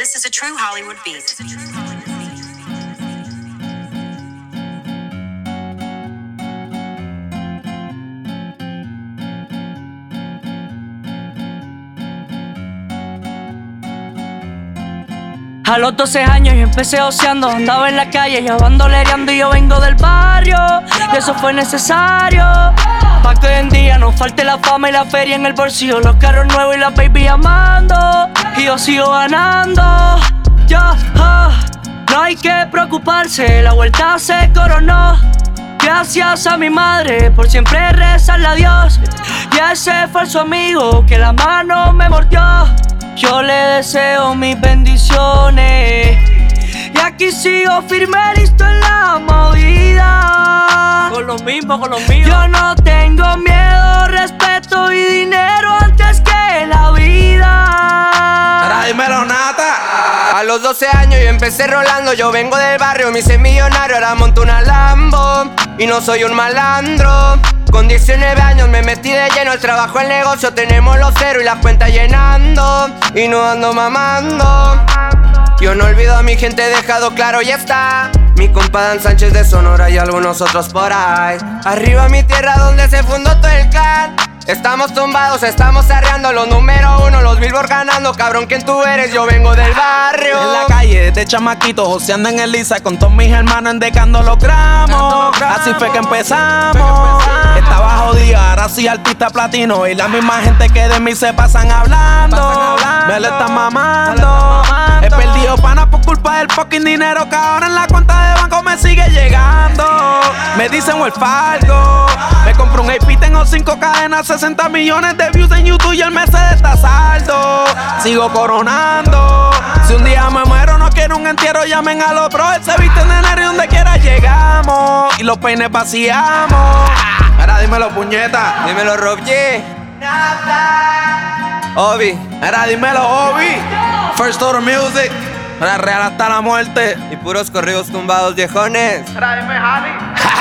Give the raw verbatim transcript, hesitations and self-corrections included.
This is a true Hollywood beat. A los doce años yo empecé oceando, andaba en la calle ya bandolereando y yo vengo del barrio y eso fue necesario pa' que hoy en día no falte la fama y la feria en el bolsillo, los carros nuevos y la baby amando y yo sigo ganando. Ya, ah, no hay que preocuparse, la vuelta se coronó. Gracias a mi madre por siempre rezarle a Dios y a ese falso amigo que la mano me mordió. Yo le deseo mis bendiciones y aquí sigo firme, listo en la movida. Con lo mismo, con lo mío. Yo no tengo miedo, respeto y dinero antes que la vida. Ahora dímelo, Nata. A los doce años yo empecé rolando, yo vengo del barrio, me hice millonario, ahora monto una Lambo y no soy un malandro. Con diecinueve años me metí de lleno al trabajo, el negocio, tenemos los ceros y las cuentas llenando y no ando mamando. Yo no olvido a mi gente, he dejado claro, ya está. Mi compa Dan Sánchez de Sonora y algunos otros por ahí. Arriba mi tierra donde se fundó todo el clan. Estamos tumbados, estamos arreando los número uno, los Billboard ganando. Cabrón, ¿quién tú eres? Yo vengo del barrio. En la calle, desde chamaquito, joseando en el Isa, con todos mis hermanos endecando los gramos. Así fue que empezamos. Estaba jodido, ahora soy artista platino y la misma gente que de mí se pasan hablando. Me le están mamando. He perdido panas por culpa del fucking dinero que ahora en la cuenta de banco me sigue llegando. Me dicen el Falco. Me compré un A P, tengo cinco cadenas, sesenta millones de views en YouTube y el mes está saldo. Sigo coronando. Si un día me muero, no quiero un entierro, llamen a los bros. Él se viste de enero y donde quiera llegamos. Y los peines vaciamos. Ahora dímelo, puñeta. Dímelo, Rob G. Obi. Ahora dímelo, Obi. First Order Music. Ahora real hasta la muerte. Y puros corridos tumbados viejones. Ahora dime, Javi.